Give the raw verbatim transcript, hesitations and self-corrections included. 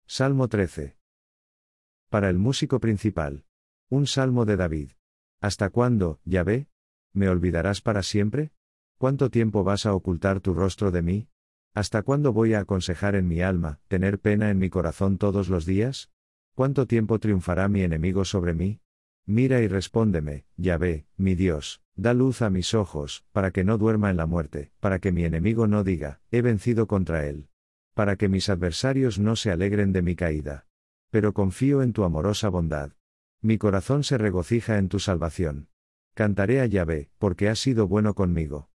Salmo trece. Para el músico principal. Un salmo de David. ¿Hasta cuándo, Yahvé? ¿Me olvidarás para siempre? ¿Cuánto tiempo vas a ocultar tu rostro de mí? ¿Hasta cuándo voy a aconsejar en mi alma, tener pena en mi corazón todos los días? ¿Cuánto tiempo triunfará mi enemigo sobre mí? Mira y respóndeme, Yahvé, mi Dios, da luz a mis ojos, para que no duerma en la muerte, para que mi enemigo no diga, he vencido contra él. Para que mis adversarios no se alegren de mi caída. Pero confío en tu amorosa bondad. Mi corazón se regocija en tu salvación. Cantaré a Yahvé, porque has sido bueno conmigo.